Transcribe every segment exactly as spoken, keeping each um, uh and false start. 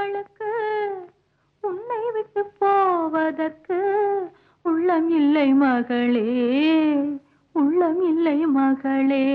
கைகளுக்கு உன்னை விட்டு போவதற்கு உள்ளம் இல்லை மகளே, உள்ளம் இல்லை மகளே.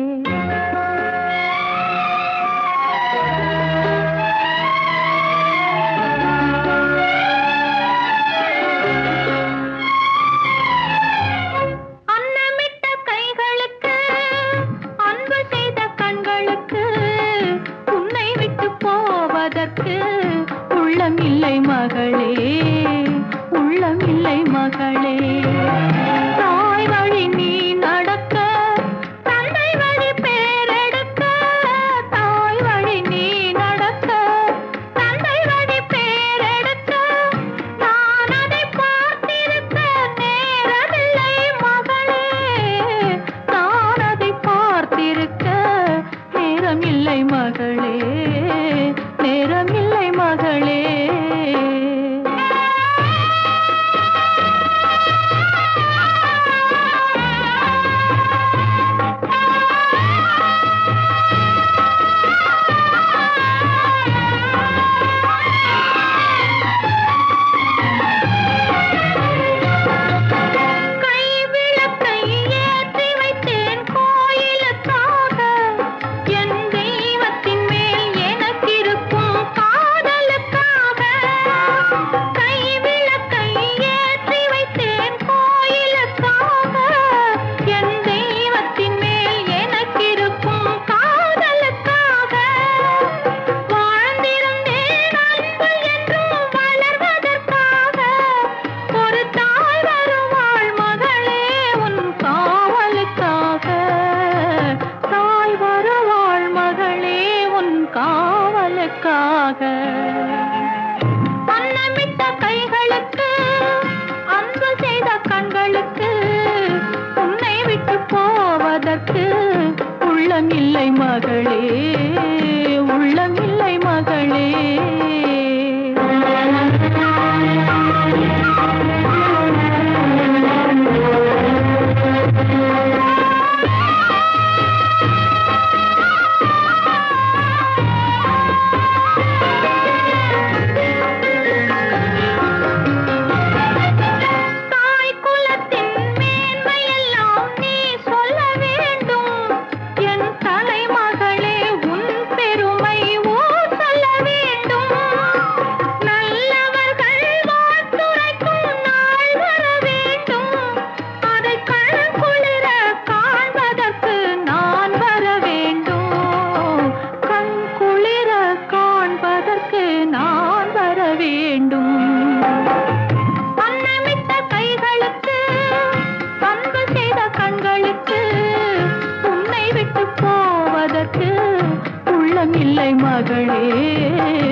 உள்ளம் இல்லை மகளே, உள்ளம் இல்லை மகளே. தாய் வழி நீ நடக்க, தந்தை வழி பேரெடுக்க. தாய் வழி நீ நடக்க, தந்தை வழி பேரெடுக்க. நான் அதை பார்த்திருக்க நேரமில்லை மகளே, நான் அதை பார்த்திருக்க நேரமில்லை மகளே, நேரமில்லை மகளே. அன்னமிட்ட கைகளுக்கு, அன்பு செய்த கண்களுக்கு உன்னை விட்டு போவதற்கு உள்ளம் இல்லை மகளே, உள்ளம் இல்லை மகளே. அன்னமிட்ட கைகளுக்கு, அன்பு செய்த கண்களுக்கு உன்னை விட்டு போவதற்கு உள்ளம் இல்லை மகளே.